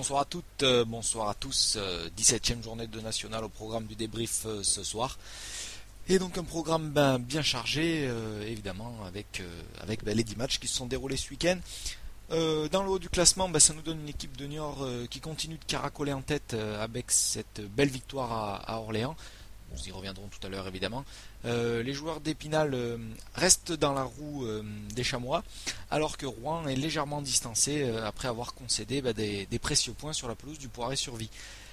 bonsoir à toutes, bonsoir à tous. 17e journée de national au programme du débrief ce soir. Et donc un programme bien chargé, évidemment, avec les 10 matchs qui se sont déroulés ce week-end. Dans le haut du classement, ça nous donne une équipe de Niort qui continue de caracoler en tête avec cette belle victoire à Orléans. Nous y reviendrons tout à l'heure évidemment. Les joueurs d'Épinal restent dans la roue des Chamois, alors que Rouen est légèrement distancé après avoir concédé des précieux points sur la pelouse du Poiré-sur-Vie.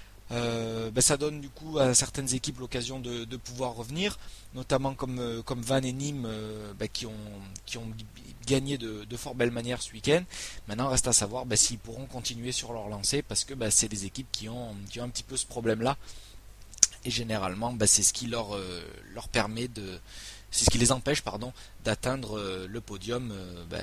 Ça donne du coup à certaines équipes l'occasion de pouvoir revenir, notamment comme Vannes et Nîmes qui ont gagné de fort belle manière ce week-end. Maintenant reste à savoir s'ils pourront continuer sur leur lancée, parce que c'est des équipes qui ont un petit peu ce problème-là. Et généralement, c'est ce qui leur permet c'est ce qui les empêche, d'atteindre le podium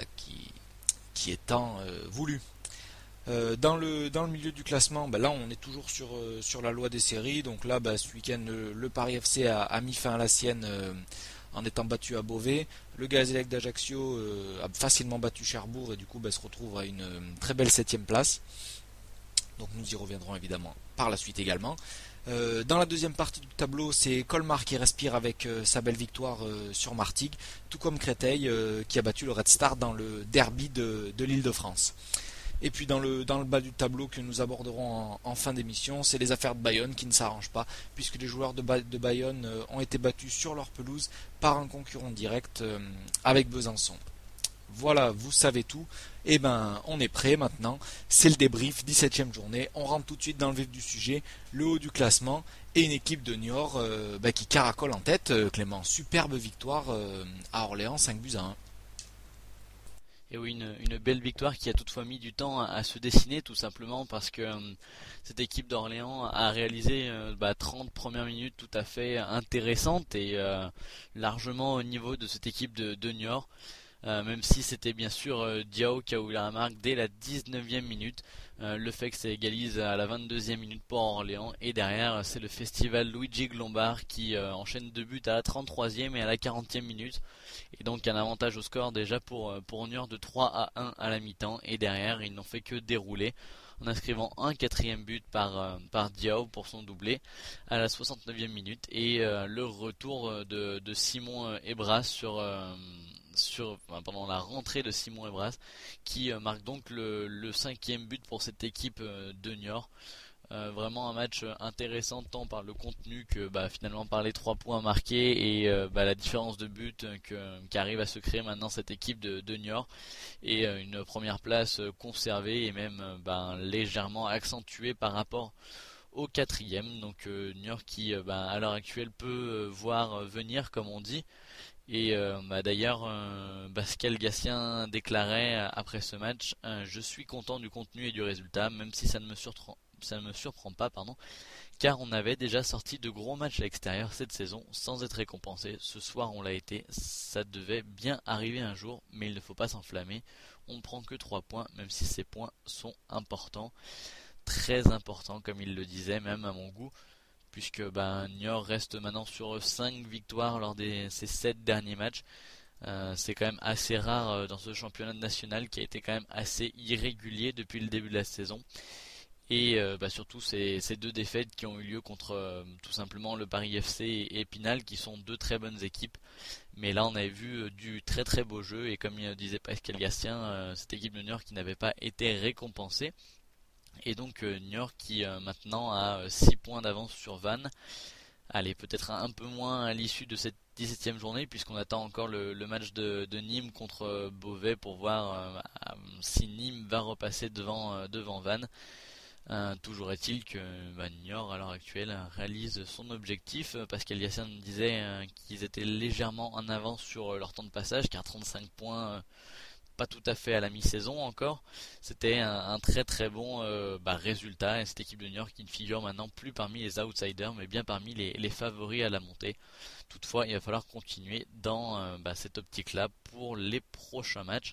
qui est tant voulu. Dans le milieu du classement, là on est toujours sur la loi des séries. Donc là, ce week-end, le Paris FC a mis fin à la sienne en étant battu à Beauvais. Le Gazélec d'Ajaccio a facilement battu Cherbourg et du coup se retrouve à une très belle 7ème place. Donc nous y reviendrons évidemment par la suite également. Dans la deuxième partie du tableau, c'est Colmar qui respire avec sa belle victoire sur Martigues, tout comme Créteil qui a battu le Red Star dans le derby de l'Île-de-France. Et puis dans le bas du tableau que nous aborderons en fin d'émission, c'est les affaires de Bayonne qui ne s'arrangent pas, puisque les joueurs de Bayonne ont été battus sur leur pelouse par un concurrent direct avec Besançon. Voilà, vous savez tout. On est prêt maintenant. C'est le débrief, 17e journée. On rentre tout de suite dans le vif du sujet, le haut du classement et une équipe de Niort qui caracole en tête. Clément, superbe victoire à Orléans, 5-1. Et oui, une belle victoire qui a toutefois mis du temps à se dessiner, tout simplement parce que cette équipe d'Orléans a réalisé 30 premières minutes tout à fait intéressantes et largement au niveau de cette équipe de Niort. Même si c'était bien sûr Diao qui a ouvert la marque dès la 19e minute. Le fait que ça égalise à la 22e minute pour Orléans. Et derrière, c'est le festival Luigi Glombard qui enchaîne 2 buts à la 33e et à la 40e minute. Et donc un avantage au score déjà pour Niort de 3-1 à la mi-temps. Et derrière, ils n'ont fait que dérouler en inscrivant un 4e but par Diao pour son doublé à la 69e minute. Et le retour de Simon Ebras pendant la rentrée de Simon Ebras qui marque donc le 5e but pour cette équipe de Niort. Vraiment un match intéressant tant par le contenu que finalement par les 3 points marqués et la différence de but qu'arrive à se créer maintenant cette équipe de Niort et une première place conservée et même légèrement accentuée par rapport au 4e. Donc Niort qui à l'heure actuelle peut voir venir, comme on dit. Et d'ailleurs, Pascal Gatien déclarait après ce match je suis content du contenu et du résultat, même si ça ne me surprend pas, car on avait déjà sorti de gros matchs à l'extérieur cette saison sans être récompensé. Ce soir on l'a été, ça devait bien arriver un jour, mais il ne faut pas s'enflammer. On ne prend que 3 points, même si ces points sont importants, très importants comme il le disait, même à mon goût, puisque Niort reste maintenant sur 5 victoires lors de ces 7 derniers matchs. C'est quand même assez rare dans ce championnat national qui a été quand même assez irrégulier depuis le début de la saison. Et surtout ces 2 défaites qui ont eu lieu contre tout simplement le Paris FC et Épinal, qui sont 2 très bonnes équipes. Mais là on avait vu du très très beau jeu, et comme disait Pascal Gatien, cette équipe de Niort qui n'avait pas été récompensée. Et donc Niort qui maintenant a 6 points d'avance sur Vannes. Allez, peut-être un peu moins à l'issue de cette 17e journée, puisqu'on attend encore le match de Nîmes contre Beauvais pour voir si Nîmes va repasser devant Vannes. Toujours est-il que Niort à l'heure actuelle réalise son objectif. Pascal Gatien disait qu'ils étaient légèrement en avance sur leur temps de passage, car 35 points, pas tout à fait à la mi-saison encore. C'était un très très bon résultat, et cette équipe de Niort qui ne figure maintenant plus parmi les outsiders, mais bien parmi les favoris à la montée. Toutefois, il va falloir continuer dans cette optique-là pour les prochains matchs.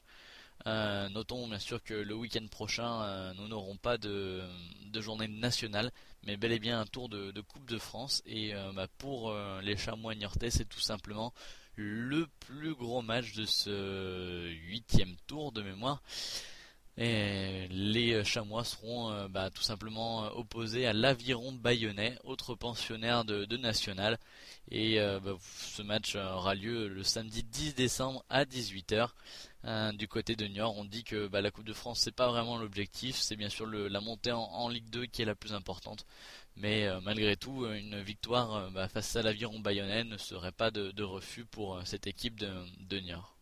Notons bien sûr que le week-end prochain, nous n'aurons pas de journée nationale, mais bel et bien un tour de Coupe de France. Et pour les Chamois niortais, c'est tout simplement le plus gros match de ce 8e tour de mémoire. Et les Chamois seront tout simplement opposés à l'Aviron Bayonnais, autre pensionnaire de National. Et ce match aura lieu le samedi 10 décembre à 18h. Du côté de Niort, on dit que la Coupe de France c'est pas vraiment l'objectif, c'est bien sûr la montée en Ligue 2 qui est la plus importante. Mais malgré tout, une victoire face à l'Aviron Bayonnais ne serait pas de refus pour cette équipe de Niort.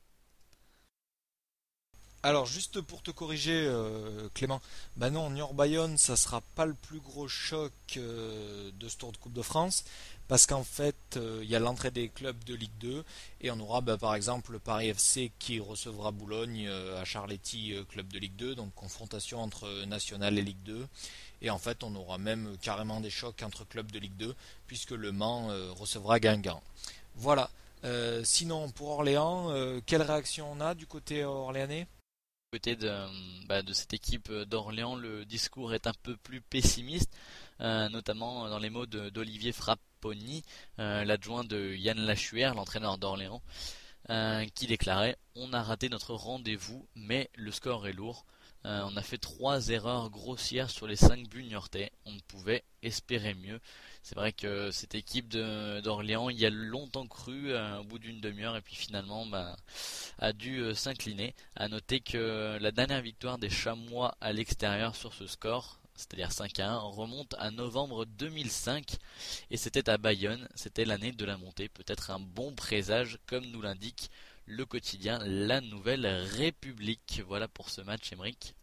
Alors juste pour te corriger Clément, bah non, Niort-Bayonne ça sera pas le plus gros choc de ce Tour de Coupe de France parce qu'en fait il y a l'entrée des clubs de Ligue 2 et on aura par exemple le Paris FC qui recevra Boulogne à Charletti club de Ligue 2, donc confrontation entre National et Ligue 2, et en fait on aura même carrément des chocs entre clubs de Ligue 2 puisque Le Mans recevra Guingamp. Voilà. Sinon pour Orléans, quelle réaction on a du côté orléanais? Côté de cette équipe d'Orléans, le discours est un peu plus pessimiste, notamment dans les mots d'Olivier Frapponi, l'adjoint de Yann Lachuer, l'entraîneur d'Orléans, qui déclarait: On a raté notre rendez-vous, mais le score est lourd. On a fait 3 erreurs grossières sur les 5 buts niortais. On ne pouvait espérer mieux. C'est vrai que cette équipe d'Orléans y a longtemps cru au bout d'une demi-heure et puis finalement a dû s'incliner. À noter que la dernière victoire des Chamois à l'extérieur sur ce score, c'est-à-dire 5-1, remonte à novembre 2005 et c'était à Bayonne, c'était l'année de la montée. Peut-être un bon présage comme nous l'indique le quotidien La Nouvelle République. Voilà pour ce match, Emeric.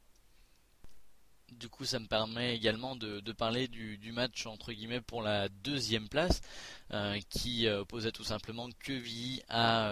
Du coup, ça me permet également de parler du match entre guillemets pour la deuxième place, qui opposait tout simplement Quevilly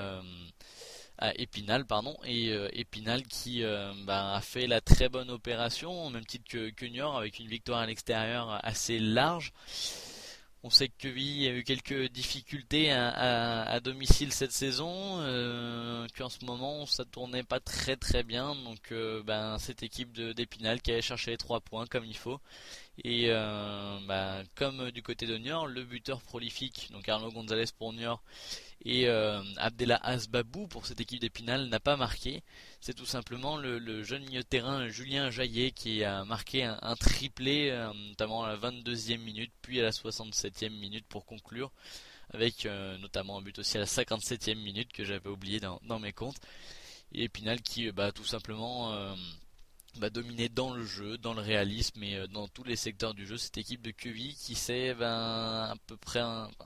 à Épinal, pardon, et Épinal qui a fait la très bonne opération, au même titre que Niort, avec une victoire à l'extérieur assez large. On sait que Quevilly a eu quelques difficultés à domicile cette saison, qu'en ce moment ça tournait pas très très bien, donc cette équipe d'Épinal qui allait chercher les 3 points comme il faut. Et comme du côté de Niort, le buteur prolifique, donc Arnaud Gonzalez pour Niort, et Abdellah Asbabou pour cette équipe d'Épinal n'a pas marqué. C'est tout simplement le jeune milieu de terrain Julien Jaillet qui a marqué un triplé, notamment à la 22e minute, puis à la 67e minute pour conclure, avec notamment un but aussi à la 57e minute que j'avais oublié dans mes comptes. Et Épinal qui tout simplement dominé dans le jeu, dans le réalisme et dans tous les secteurs du jeu. Cette équipe de Quevilly qui s'est à peu près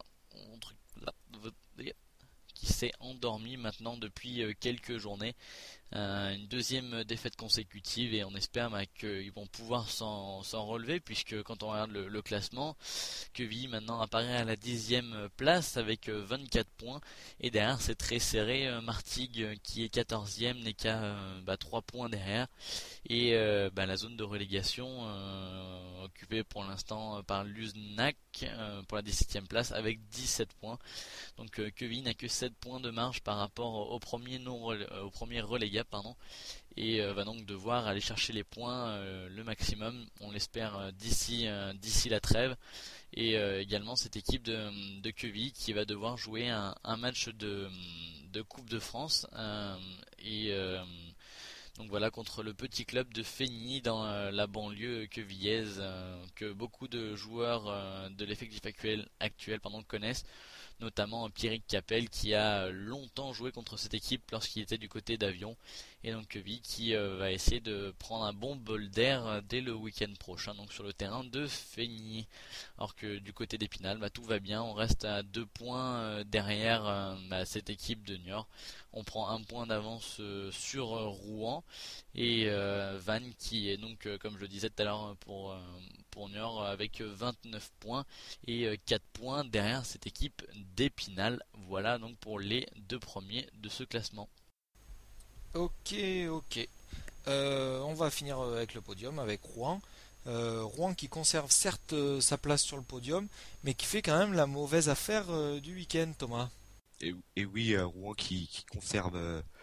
qui s'est endormi maintenant depuis quelques journées. Une deuxième défaite consécutive et on espère qu'ils vont pouvoir s'en relever, puisque quand on regarde le classement, Quevilly maintenant apparaît à la 10e place avec 24 points et derrière c'est très serré. Martigues qui est 14e n'est qu'à 3 points derrière et la zone de relégation occupée pour l'instant par Luznac pour la 17e place avec 17 points. Donc Quevilly n'a que 7 points de marge par rapport au premier relégable, et va donc devoir aller chercher les points le maximum, on l'espère d'ici la trêve. Et également cette équipe de Quevilly qui va devoir jouer un match de Coupe de France et donc voilà, contre le petit club de Feigny dans la banlieue quevillaise, que beaucoup de joueurs de l'effectif actuel connaissent, notamment Pierrick Capel qui a longtemps joué contre cette équipe lorsqu'il était du côté d'Avion, et donc Quevilly qui va essayer de prendre un bon bol d'air dès le week-end prochain, donc sur le terrain de Feigny. Alors que du côté d'Épinal, tout va bien, on reste à 2 points derrière cette équipe de Niort. On prend un point d'avance sur Rouen et Vannes qui est donc, comme je le disais tout à l'heure pour Niort, avec 29 points et 4 points derrière cette équipe d'Épinal. Voilà donc pour les 2 premiers de ce classement. Ok, ok. On va finir avec le podium, avec Rouen. Rouen qui conserve certes sa place sur le podium, mais qui fait quand même la mauvaise affaire du week-end, Thomas. Et oui, Rouen qui conserve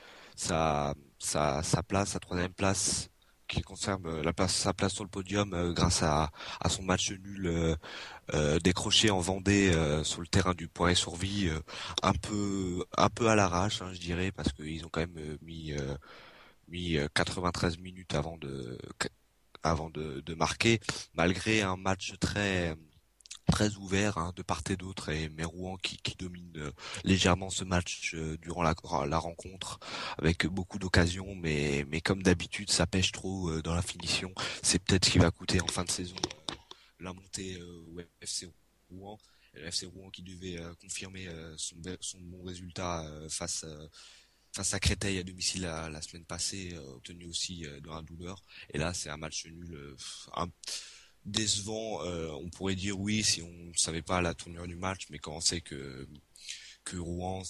sa place, sa troisième place, qui conserve sa place sur le podium grâce à son match nul décroché en Vendée sur le terrain du Point et Survie, un peu à l'arrache, je dirais, parce qu'ils ont quand même mis mis 93 minutes avant de marquer, malgré un match très ouvert de part et d'autre, mais Rouen qui domine légèrement ce match durant la rencontre avec beaucoup d'occasions, mais comme d'habitude ça pêche trop dans la finition. C'est peut-être ce qui va coûter en fin de saison la montée au FC Rouen. Le FC Rouen qui devait confirmer son bon résultat face à Créteil à domicile la semaine passée, obtenu aussi dans la douleur. Et là, c'est un match nul décevant. On pourrait dire oui si on ne savait pas la tournure du match, mais quand on sait que Rouen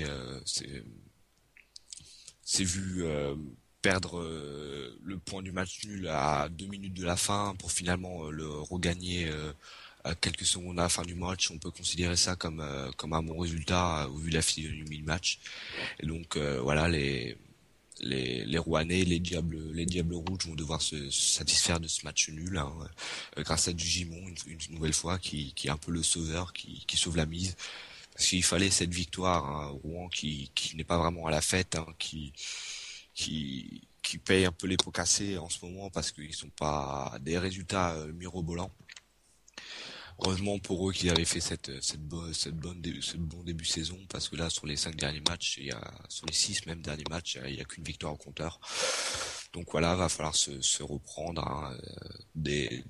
s'est vu perdre le point du match nul à 2 minutes de la fin pour finalement le regagner à quelques secondes à la fin du match, on peut considérer ça comme un bon résultat au vu de la physionomie du match. Et donc voilà, les Rouennais, les Diables Rouges vont devoir se satisfaire de ce match nul, grâce à Dugimon une nouvelle fois qui est un peu le sauveur, qui sauve la mise. Parce qu'il fallait cette victoire, Rouen qui n'est pas vraiment à la fête, qui paye un peu les pots cassés en ce moment parce qu'ils sont pas des résultats mirobolants. Heureusement pour eux qu'ils avaient fait ce bon début de saison, parce que là sur les 5 derniers matchs, sur les 6 même derniers matchs, il y a qu'une victoire au compteur. Donc voilà, va falloir se reprendre dès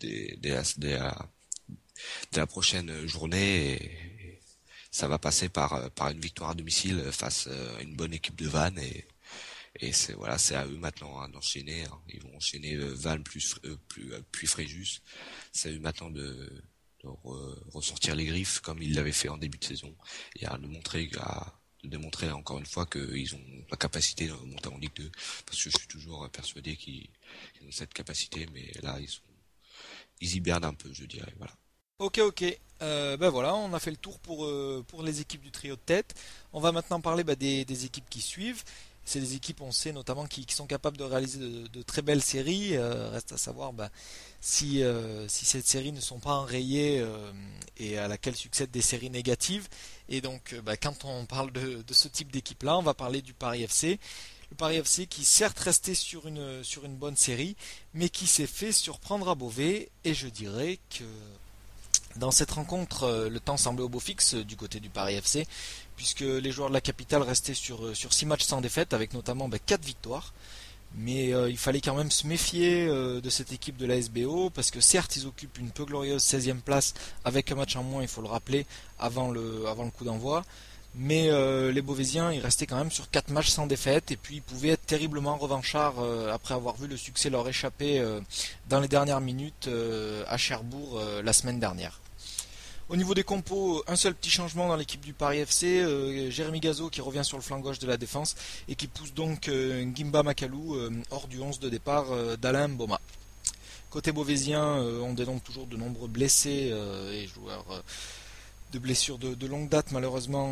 la prochaine journée, et ça va passer par une victoire à domicile face à une bonne équipe de Vannes, et c'est à eux maintenant d'enchaîner. Ils vont enchaîner Vannes puis Fréjus. C'est à eux maintenant de ressortir les griffes comme ils l'avaient fait en début de saison, et de démontrer encore une fois qu'ils ont la capacité de monter en Ligue 2, parce que je suis toujours persuadé qu'ils ont cette capacité, mais là ils hibernent un peu, je dirais. Voilà. Ok. Ben voilà, on a fait le tour pour les équipes du trio de tête. On va maintenant parler des équipes qui suivent. C'est des équipes, on sait notamment, qui sont capables de réaliser de très belles séries. Reste à savoir si ces séries ne sont pas enrayées et à laquelle succèdent des séries négatives. Et donc, quand on parle de ce type d'équipe-là, on va parler du Paris FC. Le Paris FC qui certes restait sur une bonne série, mais qui s'est fait surprendre à Beauvais. Et je dirais que dans cette rencontre, le temps semblait au beau fixe du côté du Paris FC, puisque les joueurs de la capitale restaient sur 6 matchs sans défaite, avec notamment 4 victoires. Mais il fallait quand même se méfier de cette équipe de la SBO, parce que certes ils occupent une peu glorieuse 16e place, avec un match en moins, il faut le rappeler, avant le coup d'envoi. Mais les Beauvaisiens, ils restaient quand même sur 4 matchs sans défaite, et puis ils pouvaient être terriblement revanchards après avoir vu le succès leur échapper dans les dernières minutes à Cherbourg la semaine dernière. Au niveau des compos, un seul petit changement dans l'équipe du Paris FC, Jérémy Gazo qui revient sur le flanc gauche de la défense et qui pousse donc Ngimba Makalou hors du 11 de départ d'Alain Boma. Côté beauvaisien, on dénombre toujours de nombreux blessés et joueurs de blessures de longue date malheureusement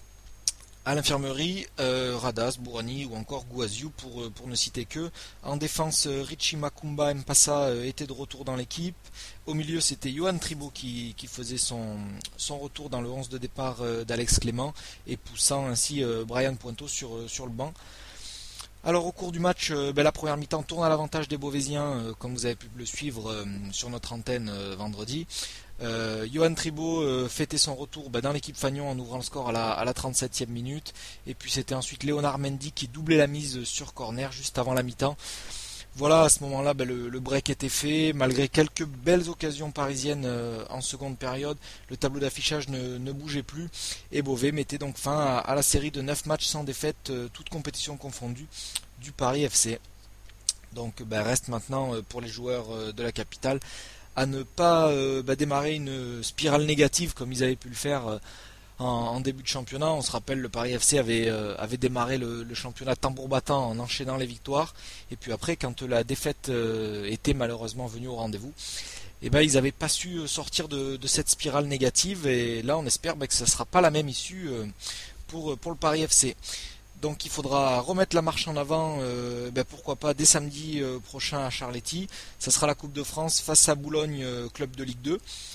à l'infirmerie, Radas, Bourani ou encore Gouaziou pour ne citer que. En défense, Richie Makumba Mpassa était de retour dans l'équipe. Au milieu, c'était Johan Tribault qui faisait son retour dans le 11 de départ d'Alex Clément, et poussant ainsi Brian Pointeau sur le banc. Alors au cours du match, la première mi-temps tourne à l'avantage des Beauvaisiens, comme vous avez pu le suivre sur notre antenne vendredi. Johan Tribault fêtait son retour dans l'équipe Fagnon en ouvrant le score à la 37e minute. Et puis c'était ensuite Léonard Mendy qui doublait la mise sur corner juste avant la mi-temps. Voilà, à ce moment-là, le break était fait. Malgré quelques belles occasions parisiennes en seconde période, le tableau d'affichage ne bougeait plus. Et Beauvais mettait donc fin à la série de 9 matchs sans défaite, toutes compétitions confondues, du Paris FC. Donc reste maintenant pour les joueurs de la capitale à ne pas démarrer une spirale négative comme ils avaient pu le faire en début de championnat. On se rappelle, le Paris FC avait démarré le championnat tambour battant en enchaînant les victoires, et puis après, quand la défaite était malheureusement venue au rendez-vous, ils n'avaient pas su sortir de cette spirale négative, et là on espère que ça ne sera pas la même issue pour le Paris FC. Donc il faudra remettre la marche en avant, pourquoi pas dès samedi prochain à Charletti. Ça sera la Coupe de France face à Boulogne, club de Ligue 2.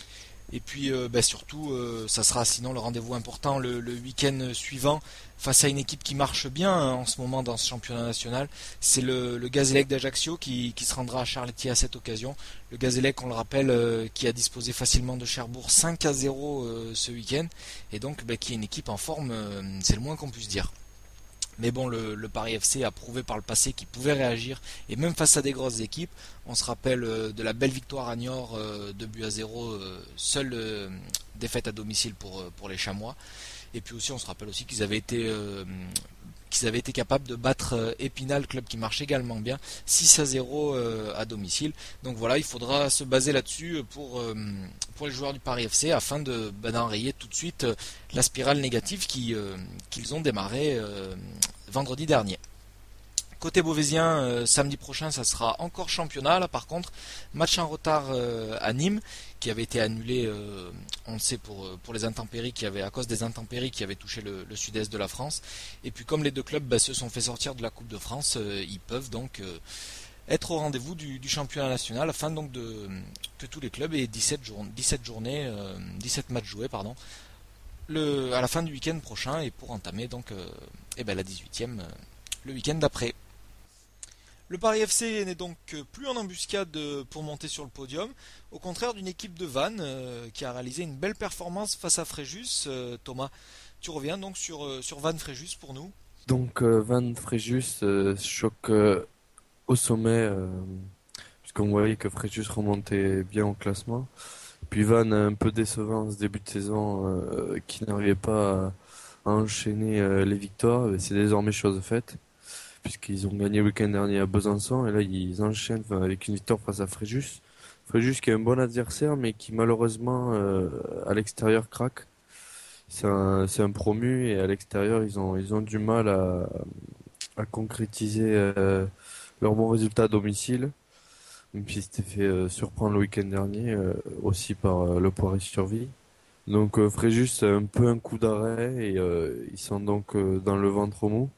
Et puis surtout, ça sera sinon le rendez-vous important le week-end suivant face à une équipe qui marche bien en ce moment dans ce championnat national. C'est le Gazélec d'Ajaccio qui se rendra à Charlétier à cette occasion. Le Gazélec, on le rappelle, qui a disposé facilement de Cherbourg 5-0 ce week-end. Et donc qui est une équipe en forme, c'est le moins qu'on puisse dire. Mais bon, le Paris FC a prouvé par le passé qu'il pouvait réagir, et même face à des grosses équipes. On se rappelle de la belle victoire à Niort, 2-0, seule défaite à domicile pour les Chamois. Et puis aussi, on se rappelle aussi qu'ils avaient été capables de battre Épinal, club qui marche également bien, 6-0 à domicile. Donc voilà, il faudra se baser là-dessus pour les joueurs du Paris FC afin d'enrayer tout de suite la spirale négative qu'ils ont démarré vendredi dernier. Côté beauvaisien, samedi prochain, ça sera encore championnat. Là, par contre, match en retard à Nîmes, qui avait été annulé, on le sait, pour les intempéries à cause des intempéries qui avaient touché le sud-est de la France. Et puis, comme les deux clubs se sont fait sortir de la Coupe de France, ils peuvent donc être au rendez-vous du championnat national, afin donc que tous les clubs aient 17 matchs joués, pardon, à la fin du week-end prochain, et pour entamer donc la 18e le week-end d'après. Le Paris FC n'est donc plus en embuscade pour monter sur le podium, au contraire d'une équipe de Vannes qui a réalisé une belle performance face à Fréjus. Thomas, tu reviens donc sur Vannes-Fréjus pour nous. Donc Vannes-Fréjus choque au sommet, puisqu'on voyait que Fréjus remontait bien au classement. Puis Vannes un peu décevant ce début de saison, qui n'arrivait pas à enchaîner les victoires. C'est désormais chose faite, puisqu'ils ont gagné le week-end dernier à Besançon, et là ils enchaînent avec une victoire face à Fréjus. Fréjus qui est un bon adversaire, mais qui malheureusement à l'extérieur craque. C'est un promu, et à l'extérieur ils ont du mal à concrétiser leur bon résultat à domicile, même s'ils s'étaient fait surprendre le week-end dernier aussi par le Poiré-sur-Vie. Donc Fréjus c'est un peu un coup d'arrêt, et ils sont donc dans le ventre mou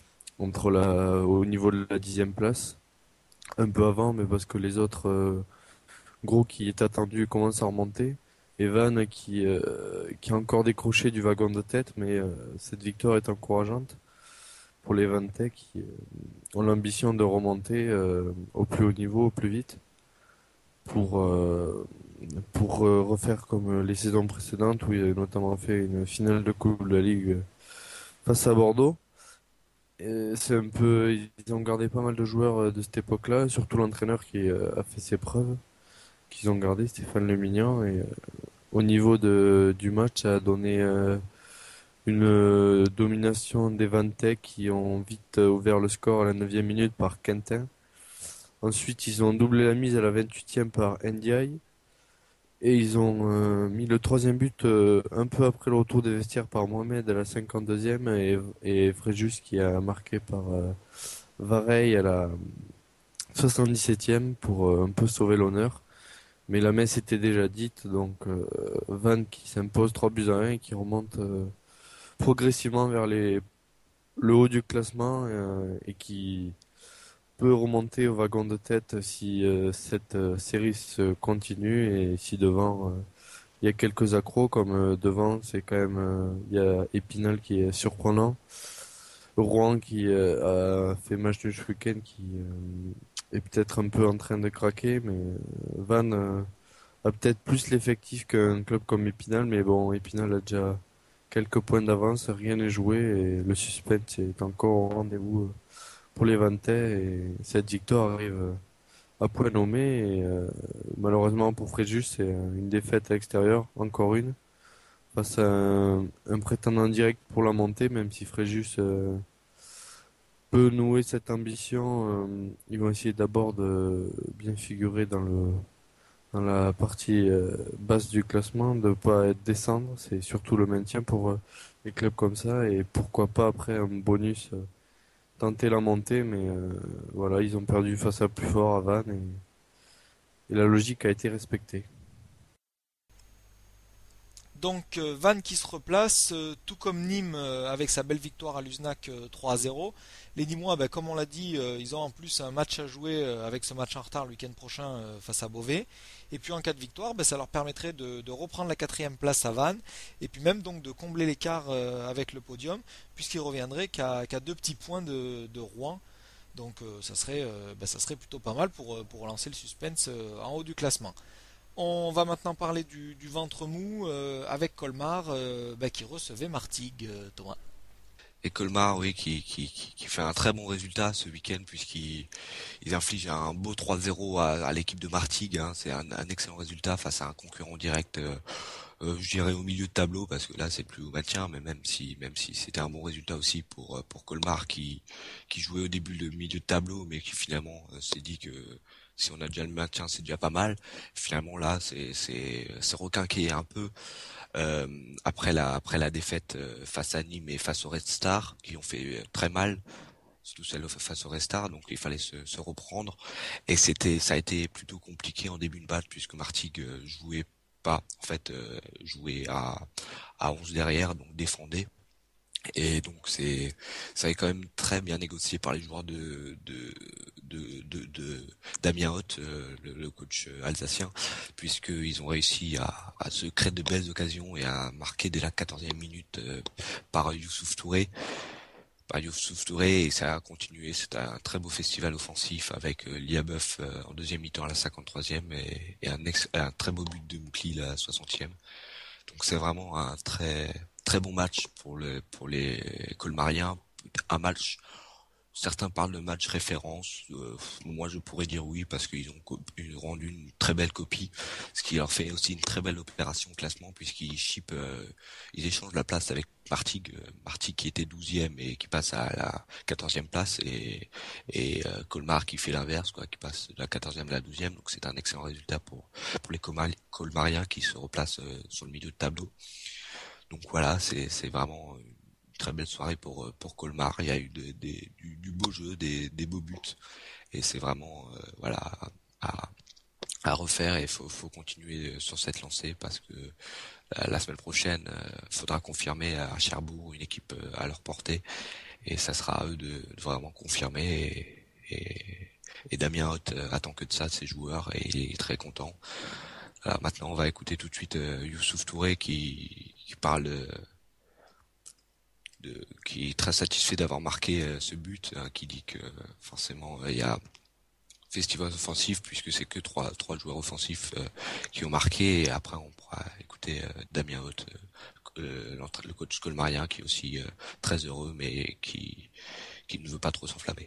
au niveau de la 10e place, un peu avant, mais parce que les autres gros qui est attendu commencent à remonter. Et Vannes qui a encore décroché du wagon de tête, mais cette victoire est encourageante pour les Vannais qui ont l'ambition de remonter au plus haut niveau, au plus vite, pour refaire comme les saisons précédentes, où il a notamment fait une finale de Coupe de la Ligue face à Bordeaux. Et c'est un peu, ils ont gardé pas mal de joueurs de cette époque-là, surtout l'entraîneur qui a fait ses preuves, qu'ils ont gardé, Stéphane Le Mignan. Et au niveau du match, ça a donné une domination des Vannais qui ont vite ouvert le score à la 9e minute par Quentin. Ensuite, ils ont doublé la mise à la 28e par Ndiaye. Et ils ont mis le 3e but un peu après le retour des vestiaires par Mohamed à la 52e, et Fréjus qui a marqué par Vareille à la 77e pour un peu sauver l'honneur. Mais la messe était déjà dite, donc Vannes qui s'impose 3-1 et qui remonte progressivement vers le haut du classement, et qui peut remonter au wagon de tête si cette série se continue, et si devant il y a quelques accros, comme devant c'est quand même il y a Épinal qui est surprenant, Rouen qui a fait match nul ce week-end, qui est peut-être un peu en train de craquer, mais Vannes a peut-être plus l'effectif qu'un club comme Épinal, mais bon, Épinal a déjà quelques points d'avance, rien n'est joué, et le suspense est encore au rendez-vous pour les Vannais, et cette victoire arrive à point nommé, et malheureusement pour Fréjus, c'est une défaite à l'extérieur, encore une, face à un prétendant direct pour la montée, même si Fréjus peut nouer cette ambition. Ils vont essayer d'abord de bien figurer dans la partie basse du classement, de pas descendre, c'est surtout le maintien pour les clubs comme ça, et pourquoi pas après un bonus tenter la montée, mais voilà, ils ont perdu face à plus fort à Vannes, et la logique a été respectée. Donc Vannes qui se replace, tout comme Nîmes avec sa belle victoire à Luznac 3-0. Les Nîmois, ben, comme on l'a dit, ils ont en plus un match à jouer avec ce match en retard le week-end prochain face à Beauvais. Et puis en cas de victoire, ben, ça leur permettrait de reprendre la quatrième place à Vannes et puis même donc de combler l'écart avec le podium puisqu'ils reviendraient qu'à 2 petits points de Rouen. Donc ça serait plutôt pas mal pour relancer le suspense en haut du classement. On va maintenant parler du ventre mou avec Colmar qui recevait Martigues, Thomas. Et Colmar, oui, qui fait un très bon résultat ce week-end puisqu'ils infligent un beau 3-0 à l'équipe de Martigues. Hein. C'est un excellent résultat face à un concurrent direct, je dirais au milieu de tableau parce que là c'est plus au maintien, mais même si c'était un bon résultat aussi pour Colmar qui jouait au début le milieu de tableau, mais qui finalement s'est dit que si on a déjà le maintien c'est déjà pas mal. Finalement là c'est requinqué un peu. Après la défaite face à Nîmes et face au Red Star qui ont fait très mal, surtout celle face au Red Star, donc il fallait se reprendre et ça a été plutôt compliqué en début de match puisque Martigues jouait pas, en fait jouait à 11 derrière, donc défendait. Et donc ça est quand même très bien négocié par les joueurs de Damien Hoth, le coach alsacien, puisqu'ils ont réussi à se créer de belles occasions et à marquer dès la 14e minute par Youssouf Touré. Et ça a continué. C'était un très beau festival offensif avec Liabeuf en deuxième mi-temps à la 53e et un très beau but de Moukli à la 60e. Donc c'est vraiment un très très bon match pour les Colmariens. Un match, certains parlent de match référence. Moi je pourrais dire oui parce qu'ils ont rendu une très belle copie, ce qui leur fait aussi une très belle opération au classement puisqu'ils ils échangent la place avec Martigues qui était 12e et qui passe à la 14e place et Colmar qui fait l'inverse qui passe de la 14e à la 12e. Donc c'est un excellent résultat pour les Colmariens qui se replacent sur le milieu de tableau. Donc voilà, c'est vraiment une très belle soirée pour Colmar. Il y a eu du beau jeu, des beaux buts, et c'est vraiment à refaire. Et faut continuer sur cette lancée parce que la semaine prochaine, faudra confirmer à Cherbourg une équipe à leur portée, et ça sera à eux de vraiment confirmer. Et Damien Hoth attend que de ça de ses joueurs et il est très content. Alors maintenant, on va écouter tout de suite Youssouf Touré qui parle qui est très satisfait d'avoir marqué ce but, hein, qui dit que forcément il y a festival offensif puisque c'est que trois joueurs offensifs qui ont marqué, et après on pourra écouter Damien Hoth, le coach colmarien, qui est aussi très heureux mais qui ne veut pas trop s'enflammer.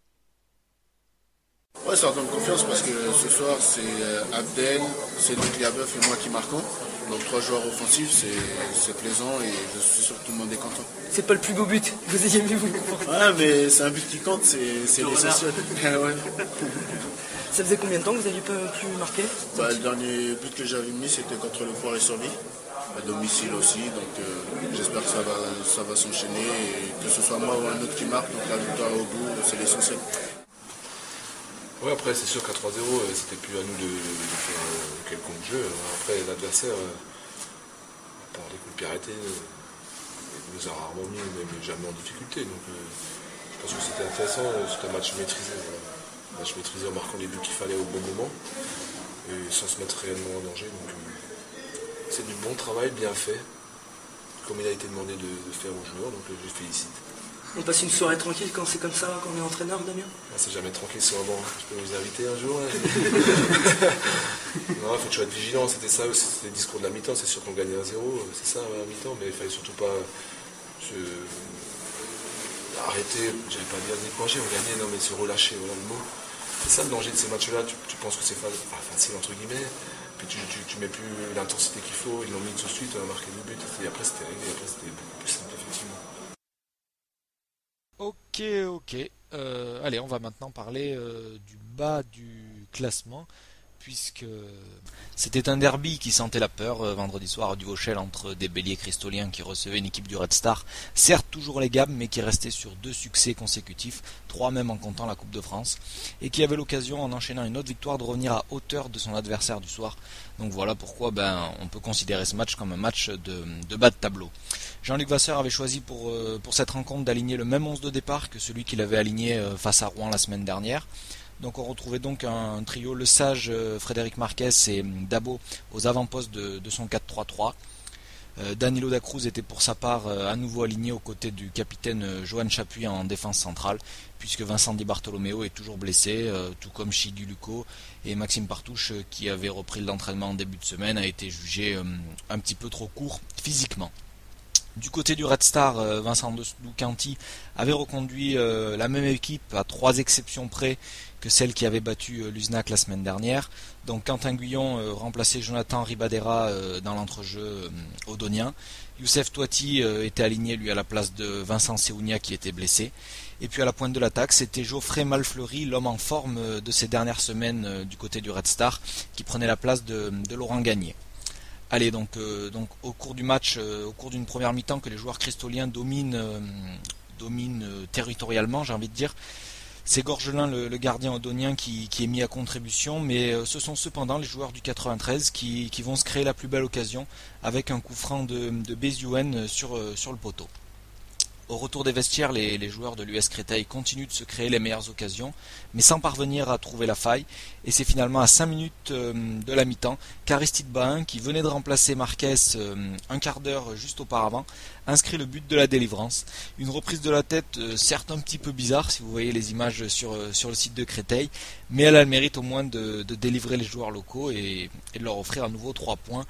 Ouais, ça donne confiance parce que ce soir c'est Abdel, Cédric Liabeuf et moi qui marquons. Donc 3 joueurs offensifs, c'est plaisant et je suis sûr que tout le monde est content. C'est pas le plus beau but que vous ayez vu, vous. Ouais, mais c'est un but qui compte, c'est l'essentiel. Ouais. Ça faisait combien de temps que vous n'aviez pas pu marquer? Le dernier but que j'avais mis, c'était contre le Poiré-sur-Vie, à domicile aussi. Donc j'espère que ça va s'enchaîner et que ce soit moi ou un autre qui marque. Donc la victoire au bout, c'est l'essentiel. Ouais, après c'est sûr qu'à 3-0, c'était plus à nous de faire quelconque jeu. Après l'adversaire, par les coups de pied arrêtés, nous a rarement mis, mais jamais en difficulté. Donc je pense que c'était intéressant, c'était un match maîtrisé. Voilà. Un match maîtrisé en marquant les buts qu'il fallait au bon moment et sans se mettre réellement en danger. Donc c'est du bon travail bien fait, comme il a été demandé de faire aux joueurs, donc je les félicite. On passe une soirée tranquille quand c'est comme ça, quand on est entraîneur, Damien? C'est jamais tranquille, c'est vraiment. Je peux vous inviter un jour. Là. Non, il faut toujours être vigilant, c'était ça aussi, c'était le discours de la mi-temps, c'est sûr qu'on gagnait 1-0, c'est ça à la mi-temps, mais il fallait surtout pas arrêter, j'allais pas dire décourager, on gagnait, non mais se relâcher, voilà le mot. C'est ça le danger de ces matchs-là, tu penses que c'est facile entre guillemets, puis tu mets plus l'intensité qu'il faut, ils l'ont mis tout de suite, on a marqué 2 buts, et après c'était réglé, après c'était beaucoup plus simple effectivement. Ok. Allez, on va maintenant parler du bas du classement puisque c'était un derby qui sentait la peur vendredi soir à Duvauchel entre des béliers cristoliens qui recevaient une équipe du Red Star, certes toujours les gammes, mais qui restait sur 2 succès consécutifs, 3 même en comptant la Coupe de France, et qui avait l'occasion, en enchaînant une autre victoire, de revenir à hauteur de son adversaire du soir. Donc voilà pourquoi on peut considérer ce match comme un match de bas de tableau. Jean-Luc Vasseur avait choisi pour cette rencontre d'aligner le même 11 de départ que celui qu'il avait aligné face à Rouen la semaine dernière. Donc on retrouvait donc un trio Le Sage, Frédéric Marquez et Dabo aux avant-postes de son 4-3-3. Danilo da Cruz était pour sa part à nouveau aligné aux côtés du capitaine Johan Chapuis en défense centrale, puisque Vincent Di Bartolomeo est toujours blessé, tout comme Chigi Luco, et Maxime Partouche, qui avait repris l'entraînement en début de semaine, a été jugé un petit peu trop court physiquement. Du côté du Red Star, Vincent Ducanti avait reconduit la même équipe à 3 exceptions près que celle qui avait battu Luznac la semaine dernière. Donc Quentin Guyon remplaçait Jonathan Ribadera dans l'entrejeu odonien. Youssef Touati était aligné lui à la place de Vincent Seounia qui était blessé. Et puis à la pointe de l'attaque, c'était Geoffrey Malfleury, l'homme en forme de ces dernières semaines du côté du Red Star, qui prenait la place de Laurent Gagné. Allez, donc au cours du match, au cours d'une première mi-temps que les joueurs cristoliens dominent territorialement, j'ai envie de dire, c'est Gorgelin, le gardien odonien, qui est mis à contribution, mais ce sont cependant les joueurs du 93 qui vont se créer la plus belle occasion avec un coup franc de Béziouen sur le poteau. Au retour des vestiaires, les joueurs de l'US Créteil continuent de se créer les meilleures occasions, mais sans parvenir à trouver la faille. Et c'est finalement à 5 minutes de la mi-temps qu'Aristide Bahin, qui venait de remplacer Marquez un quart d'heure juste auparavant, inscrit le but de la délivrance. Une reprise de la tête, certes un petit peu bizarre si vous voyez les images sur le site de Créteil, mais elle a le mérite au moins de délivrer les joueurs locaux et de leur offrir à nouveau 3 points.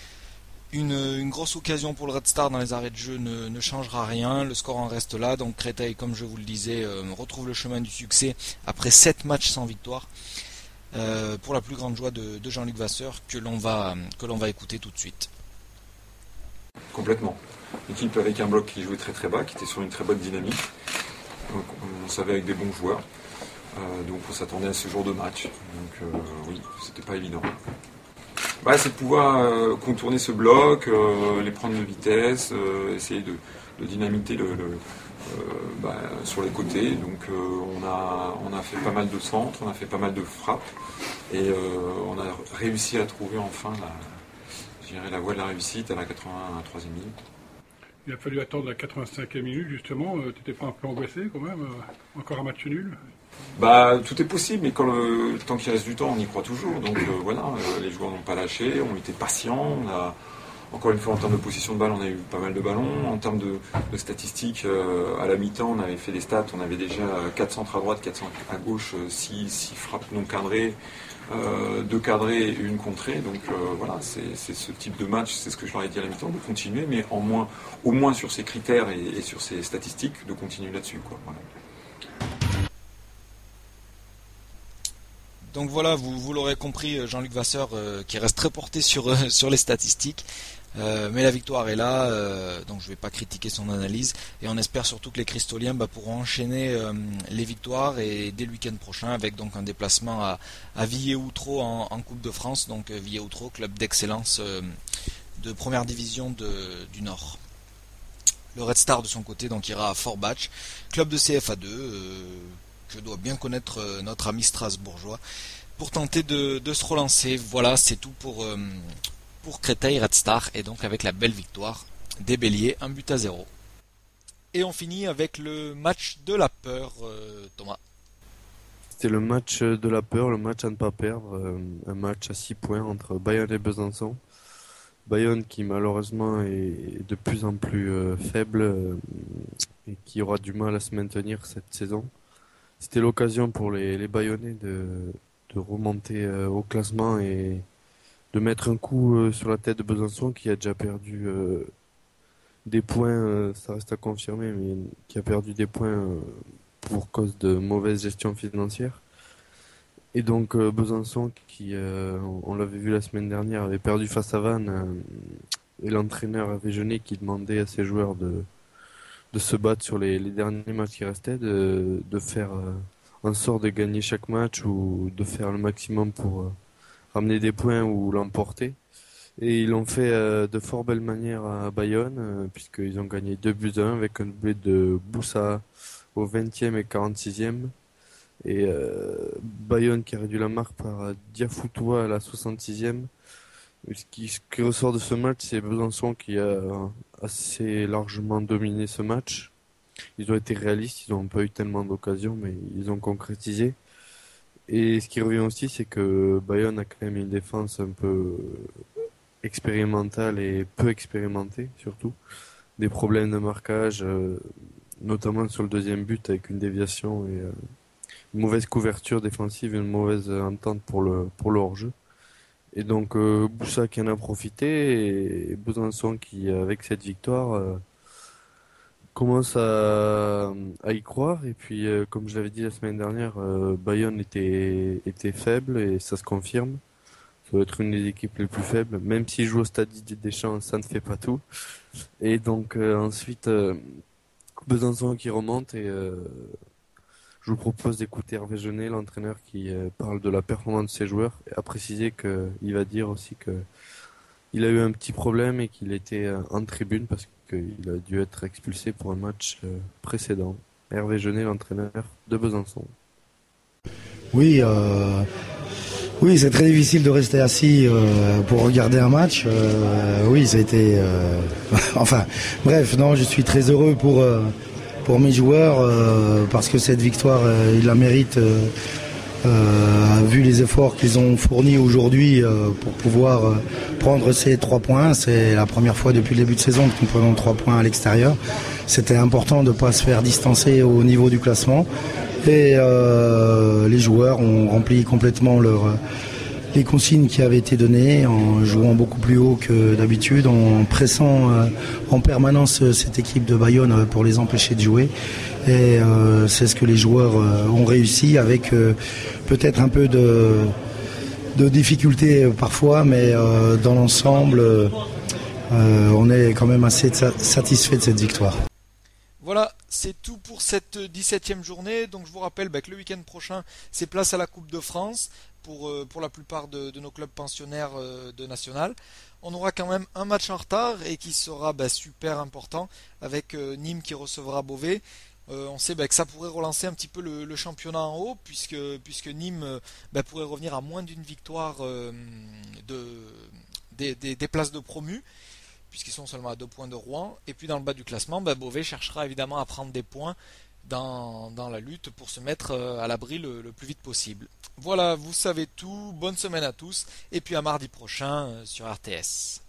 Une grosse occasion pour le Red Star dans les arrêts de jeu ne changera rien, le score en reste là, donc Créteil, comme je vous le disais, retrouve le chemin du succès après 7 matchs sans victoire, pour la plus grande joie de Jean-Luc Vasseur, que l'on va écouter tout de suite. Complètement. L'équipe avec un bloc qui jouait très très bas, qui était sur une très bonne dynamique, donc, on savait avec des bons joueurs, donc on s'attendait à ce genre de match, donc oui, c'était pas évident. C'est de pouvoir contourner ce bloc, les prendre de vitesse, essayer de dynamiter sur les côtés. Donc on a fait pas mal de centres, on a fait pas mal de frappes et on a réussi à trouver enfin la voie de la réussite à la 83e minute. Il a fallu attendre la 85e minute justement, t'étais pas un peu angoissé quand même, encore un match nul? Tout est possible, mais tant qu'il reste du temps, on y croit toujours. Donc les joueurs n'ont pas lâché, ont été patients. Encore une fois, en termes de possession de balle, on a eu pas mal de ballons. En termes de statistiques, à la mi-temps, on avait fait des stats, on avait déjà 4 centres à droite, 4 centres à gauche, 6 frappes non cadrées, 2 cadrées et 1 contrée. Donc c'est ce type de match, c'est ce que je leur ai dit à la mi-temps, de continuer, mais au moins sur ces critères et sur ces statistiques, de continuer là-dessus, quoi. Voilà. Donc voilà, vous l'aurez compris, Jean-Luc Vasseur qui reste très porté sur les statistiques, mais la victoire est là, donc je ne vais pas critiquer son analyse, et on espère surtout que les Cristoliens pourront enchaîner les victoires et dès le week-end prochain avec donc un déplacement à Villers-Outreau en Coupe de France, donc Villers-Outreau, club d'excellence de première division du Nord. Le Red Star de son côté donc ira à Forbach, club de CFA2, que doit bien connaître notre ami strasbourgeois, pour tenter de se relancer. Voilà, c'est tout pour Créteil Red Star, et donc avec la belle victoire des Béliers, 1-0. Et on finit avec le match de la peur, Thomas. C'était le match de la peur, le match à ne pas perdre, un match à 6 points entre Bayonne et Besançon. Bayonne qui malheureusement est de plus en plus faible et qui aura du mal à se maintenir cette saison. C'était l'occasion pour les Bayonnais de remonter au classement et de mettre un coup sur la tête de Besançon qui a déjà perdu des points, ça reste à confirmer, mais qui a perdu des points pour cause de mauvaise gestion financière. Et donc Besançon qui, on l'avait vu la semaine dernière, avait perdu face à Vannes et l'entraîneur avait jeûné qui demandait à ses joueurs de se battre sur les derniers matchs qui restaient, de faire en sorte de gagner chaque match ou de faire le maximum pour ramener des points ou l'emporter. Et ils l'ont fait de fort belle manière à Bayonne, puisqu'ils ont gagné 2-1 avec un doublé de Boussa au 20e et 46e. Et Bayonne qui a réduit la marque par Diafoutoua à la 66e. Ce qui ressort de ce match, c'est Besançon qui a assez largement dominé ce match. Ils ont été réalistes, ils n'ont pas eu tellement d'occasions, mais ils ont concrétisé. Et ce qui revient aussi, c'est que Bayonne a quand même une défense un peu expérimentale et peu expérimentée, surtout. Des problèmes de marquage, notamment sur le deuxième but avec une déviation et une mauvaise couverture défensive et une mauvaise entente pour le hors-jeu. Et donc Boussa qui en a profité et Besançon qui, avec cette victoire, commence à y croire. Et puis, comme je l'avais dit la semaine dernière, Bayonne était faible et ça se confirme. Ça doit être une des équipes les plus faibles. Même s'ils jouent au stade Didier Deschamps, ça ne fait pas tout. Et donc ensuite, Besançon qui remonte et je vous propose d'écouter Hervé Jeunet, l'entraîneur qui parle de la performance de ses joueurs, et a précisé qu'il va dire aussi qu'il a eu un petit problème et qu'il était en tribune parce qu'il a dû être expulsé pour un match précédent. Hervé Jeunet, l'entraîneur de Besançon. Oui, c'est très difficile de rester assis pour regarder un match. Oui, ça a été... enfin, bref, non, je suis très heureux pour mes joueurs parce que cette victoire, ils la méritent vu les efforts qu'ils ont fournis aujourd'hui pour pouvoir prendre ces 3 points. C'est la première fois depuis le début de saison que nous prenons 3 points à l'extérieur. C'était important de ne pas se faire distancer au niveau du classement. Et les joueurs ont rempli complètement les consignes qui avaient été données en jouant beaucoup plus haut que d'habitude, en pressant en permanence cette équipe de Bayonne pour les empêcher de jouer. Et c'est ce que les joueurs ont réussi avec peut-être un peu de difficultés parfois, mais dans l'ensemble, on est quand même assez satisfait de cette victoire. Voilà, c'est tout pour cette 17e journée. Donc je vous rappelle que le week-end prochain, c'est place à la Coupe de France pour la plupart de nos clubs pensionnaires de National. On aura quand même un match en retard et qui sera super important avec Nîmes qui recevra Beauvais. On sait que ça pourrait relancer un petit peu le championnat en haut puisque Nîmes pourrait revenir à moins d'une victoire des places de promus, puisqu'ils sont seulement à 2 points de Rouen. Et puis dans le bas du classement, Beauvais cherchera évidemment à prendre des points dans la lutte pour se mettre à l'abri le plus vite possible. Voilà, vous savez tout, bonne semaine à tous, et puis à mardi prochain sur RTS.